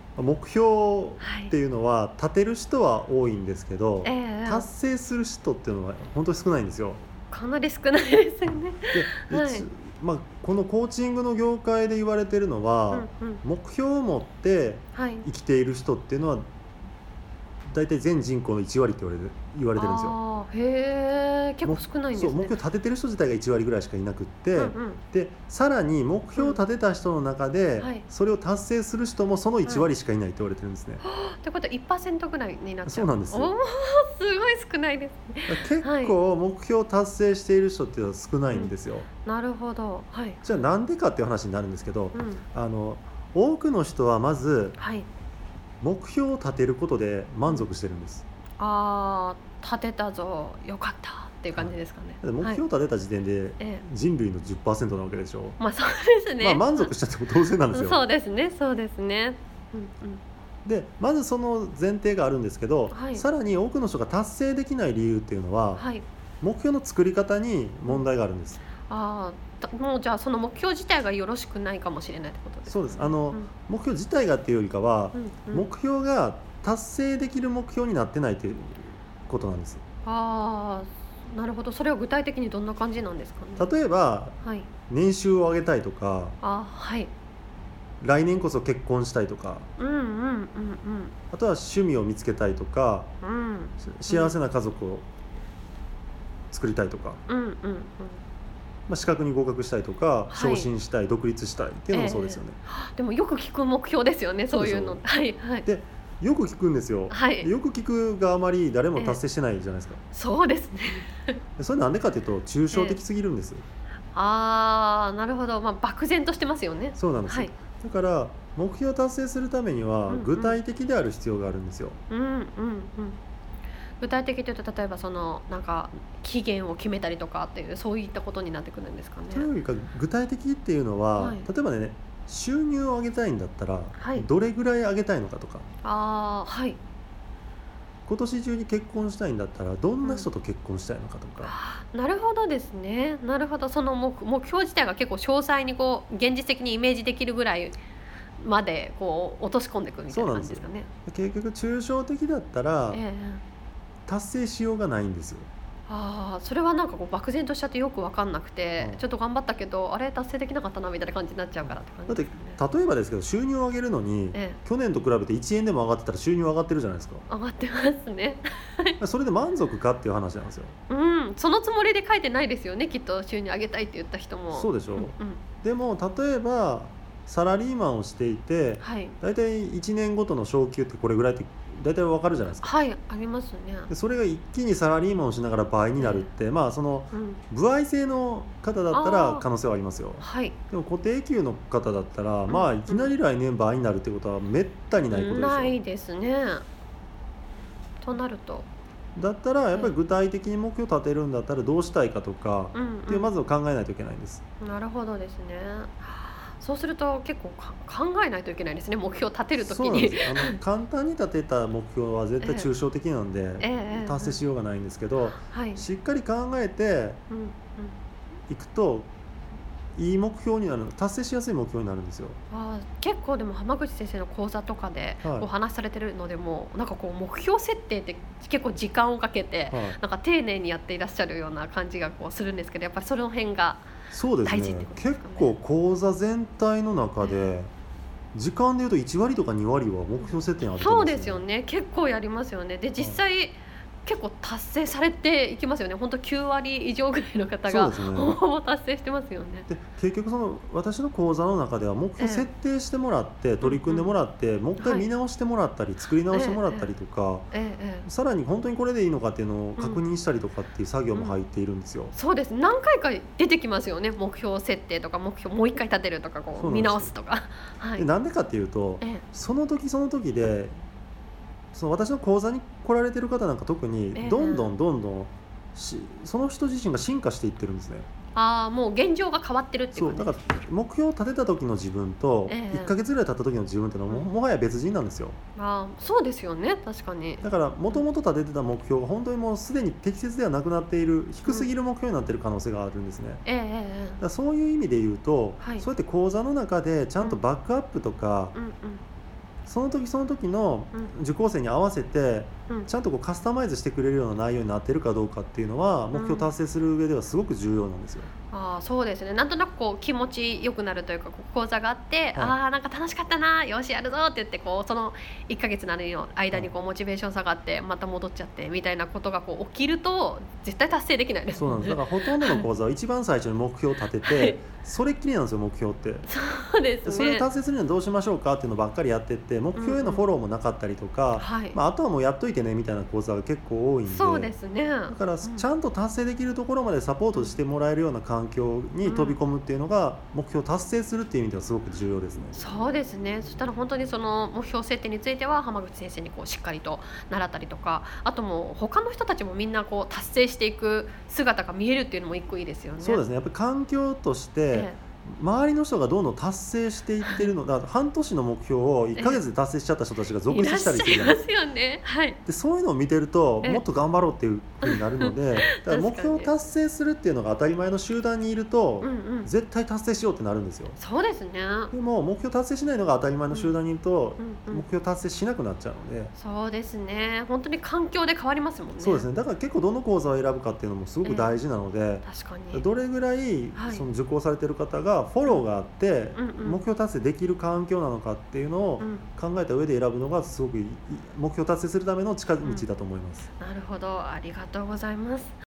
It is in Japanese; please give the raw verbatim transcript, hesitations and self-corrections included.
目標っていうのは立てる人は多いんですけど、 ええ達成する人っていうのは本当に少ないんですよ。 かなり少ないですよね。 で、 はい。 一まあ、このコーチングの業界で言われてるのは、 うんうん。 目標を持ってはい。 生きている人っていうのは大体全人口のいち割って言われる言われてるんですよ。 ああ、へえ、結構も少ないんそう、 ですね。 目標立ててる人自体がいち割ぐらいしかいなくって、 うんうん。 でさらに目標を立てた人の中で、 はい。 それを達成する人もそのいち割しかいないって言われてるんですね。 ってことはいちパーセントぐらいになっちゃう。 そうなんですよ。 おお、すごい少ないですね。 結構目標を達成している人っていうのは少ないんですよ。 なるほど。はい。 じゃあなんでかっていう話になるんですけど、 うん。 あの多くの人はまずはい。 目標を立てることで満足してるんです。 ああ、立てたぞ、よかったっていう感じですかね。 だって目標を立てた時点でええ。 人類の じゅっパーセント なわけでしょ。 まあそうですね。 まあ満足しちゃっても当然なんですよ。 そうですね、そうですね。うんうん。 でまずその前提があるんですけど、 はい。 さらに多くの人が達成できない理由っていうのは、 はい。 目標の作り方に問題があるんです。 ああ、たもうじゃあその目標自体がよろしくないかもしれないってことですかね。 そうです。あの、 うん目標自体がっていうよりかは、 うんうん。 目標が達成できる目標になってないということなんです。 ああ、なるほど。それは具体的にどんな感じなんですかね。 例えばはい。 年収を上げたいとか、 あ、はい。 来年こそ結婚したいとか、 うんうんうんあとは趣味を見つけたいとか、 うん。うん。 幸せな家族を作りたいとか、 うんうんうん。 まあ、資格に合格したいとか、 はい昇進したい、独立したいっていうのもそうですよね。 ええでもよく聞く目標ですよね、そういうの。 そうはいはい。 でよく聞くんですよ。 はいでよく聞くがあまり誰も達成してないじゃないですか。 そうですね。 でそれなんでかというと抽象的すぎるんです。 ああ、なるほど。まあ漠然としてますよね。 そうなんですよ。 はい。 だから目標を達成するためにはうんうん具体的である必要があるんですよ。 うんうんうん。具体的というと例えばそのなんか期限を決めたりとかっていうそういったことになってくるんですかね。 というよりか具体的っていうのは、 はい例えばね収入を上げたいんだったら、 はいどれぐらい上げたいのかとか、 ああ、はい。 今年中に結婚したいんだったらどんな人と結婚したいのかとか、 なるほどですね。なるほど。その目目標自体が結構詳細にこう現実的にイメージできるぐらいまでこう落とし込んでいくみたいうなそなんでよ感じですすかね。 結局抽象的だったらええ。 達成しようがないんですよ。 ああ、それはなんかこう漠然としちゃってよく分かんなくて、 うんちょっと頑張ったけどあれ達成できなかったなみたいな感じになっちゃうからって感だってじですかね。 例えばですけど収入を上げるのに、 ええ、 去年と比べていちえんでも上がってたら収入上がってるじゃないですか。 上がってますね。 それで満足かっていう話なんですよ。 うん、そのつもりで書いてないですよね。きっと収入上げたいって言った人も。 そうでしょ、 うんうん、 でも例えばサラリーマンをしていてはいだいたいいちねんごとの昇給ってこれぐらいってだいたい分かるじゃないですか。 はいありますね。 でそれが一気にサラリーマンをしながら倍になるって、まあそのうん、 歩合制の方だったあーら可能性はありますよ。 はい。 でも固定給の方だったら、 んまあいきなり来年倍になるってことはめったにないことですよ。 ないですね。となると、 だったらやっぱり具体的に目標を立てるんだったらどうしたいかとかうんうんっていうまずを考えないといけないんです。 なるほどですね。そうすると結構か考えないといけないですね。目標を立てるときに。 そうなんです。あの簡単に立てた目標は絶対抽象的なんで、 ええええ達成しようがないんですけど、 はい。 しっかり考えてうんうん。 いくといい目標になる、達成しやすい目標になるんですよ。 あー結構でも浜口先生の講座とかではいお話しされてるのでも、なんかこう目標設定って結構時間をかけて、 はい、 なんか丁寧にやっていらっしゃるような感じがこうするんですけど、やっぱりその辺がそうです大事ってね。 ことですかね。 結構講座全体の中で時間でいうといち割とかに割は目標設定にあるとそう思うんですよね。結構やりますよね。で実際、結構達成されていきますよね。本当きゅう割以上ぐらいの方がそうですねほぼほぼ達成してますよね。 で結局その私の講座の中では目標設定してもらって取り組んでもらって、もう一回見直してもらったり作り直してもらったりとか、 ええええ、 さらに本当にこれでいいのかっていうのを確認したりとかっていう作業も入っているんですよ。 そうです。何回か出てきますよね。目標設定とか目標もう一回立てるとかこそうなんですよう見直すとか。はでい。 なんでかっていうとええその時その時でその私の講座に来られてる方なんか特にええどんどんどんどんしその人自身が進化していってるんですね。 ああ、もう現状が変わってるっていそううだ感じです。 から目標を立てた時の自分とええいっかげつぐらい経った時の自分っていうのはも,、 うんもはや別人なんですよ。 ああ、そうですよね。確かに。 だからもともと立ててた目標が本当にもうすでに適切ではなくなっている低すぎる目標になっている可能性があるんですね。 ええええだえからそういう意味で言うと、 はいそうやって講座の中でちゃんとバックアップとか、 えうんうんその時その時のうん受講生に合わせてうんちゃんとこうカスタマイズしてくれるような内容になってるかどうかっていうのは目標達成する上ではすごく重要なんですよ。 ああ、そうですね。なんとなくこう気持ち良くなるというか、こう講座があって、 はいああなんか楽しかったな、よしやるぞって言ってこうそのいっかげつなりの間にこうモチベーション下がってまた戻っちゃってみたいなことがこう起きると絶対達成できないですそうなんです。だからほとんどの講座は一番最初に目標を立てて、 はいそれっきりなんですよ目標って。 そうですね。 それを達成するにはどうしましょうかっていうのばっかりやってって目標へのフォローもなかったりとか、 はい、 まあ、あとはもうやっといてねみたいな講座が結構多いんで、 そうですね。 だからちゃんと達成できるところまでサポートしてもらえるような環境に飛び込むっていうのが目標を達成するっていう意味ではすごく重要ですね。 そうですね。そしたら本当にその目標設定については浜口先生にこうしっかりと習ったりとか、あともう他の人たちもみんなこう達成していく姿が見えるっていうのも一個いいですよね。 そうですね。やっぱり環境として、 ええ周りの人がどんどん達成していってるのだから半年の目標をいっかげつで達成しちゃった人たちが続いらっしゃ出したりするいじゃないですか。 ますよね。はい。 でそういうのを見てるとええもっと頑張ろうっていう風になるのでだから目標を達成するっていうのが当たり前の集団にいると、 うんうん。 絶対達成しようってなるんですよ。 そうですね。 でも目標達成しないのが当たり前の集団にいると、 うんうん。 目標達成しなくなっちゃうので、 そうですね。本当に環境で変わりますもんね。 そうですね。だから結構どの講座を選ぶかっていうのもすごく大事なので、 確かに。 どれぐらいはいその受講されてる方がフォローがあってうんうん目標達成できる環境なのかっていうのをうん考えた上で選ぶのがすごくいい目標達成するための近道だと思います。 なるほど。ありがとうございます。